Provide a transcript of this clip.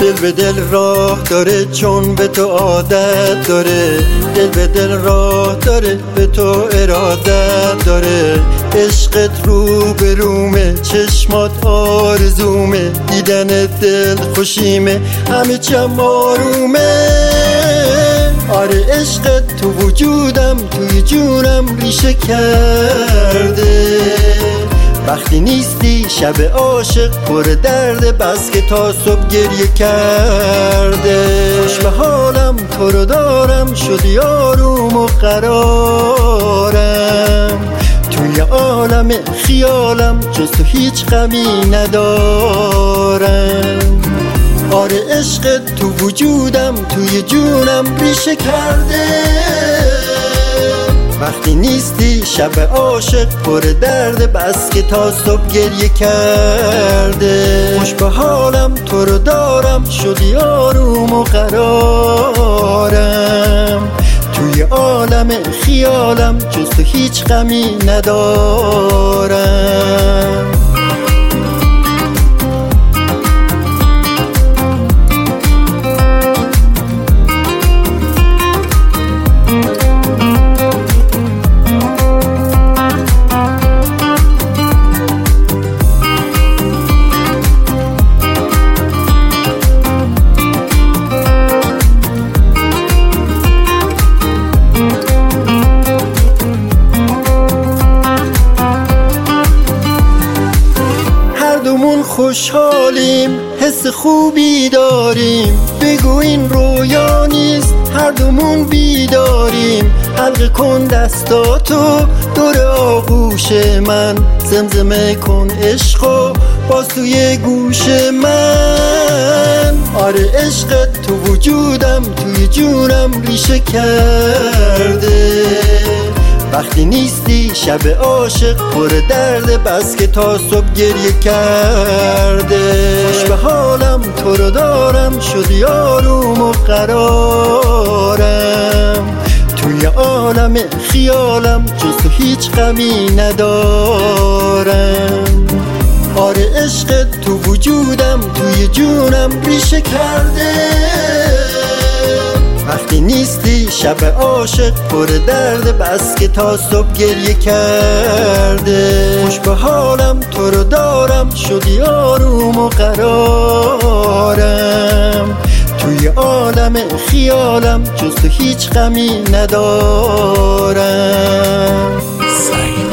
دل به دل راه داره چون به تو عادت داره، دل به دل راه داره به تو ارادت داره. عشقت رو به رومه، چشمات آرزومه، دیدن دل خوشیمه، همه چم آرومه. آره عشقت تو وجودم، توی جونم ریشه کرده. وقتی نیستی شب عاشق پر درد، بس که تا صبح گریه کرده. خوش به حالم تو رو دارم، شدی آروم و قرارم. توی عالم خیالم جز تو هیچ غمی ندارم. آره عشقت تو وجودم، توی جونم ریشه کرده. وقتی نیستی شب عاشق پر درد، بس که تا صبح گریه کرده. خوش به حالم تو رو دارم، شدی آروم و قرارم. توی عالم خیالم جز تو هیچ غمی ندارم. خوشحالیم، حس خوبی داریم، بگو این رویا نیست، هر دومون بیداریم. حلقه کن دستاتو دور آغوش من، زمزمه کن عشقو باز توی گوش من. آره عشقت تو وجودم، توی جونم ریشه کرده. وقتی نیستی شب عاشق پر درد، بس که تا صبح گریه کرده. خوش به حالم تو رو دارم، شدی آروم و قرارم. توی عالم خیالم جز تو هیچ غمی ندارم. آره عشقت تو وجودم، توی جونم ریشه کرده. وقتی نیستی شب عاشق پر درد، بس که تا صبح گریه کرده. خوش به حالم تو رو دارم، شدی آروم و قرارم. توی عالم خیالم جز تو هیچ غمی ندارم.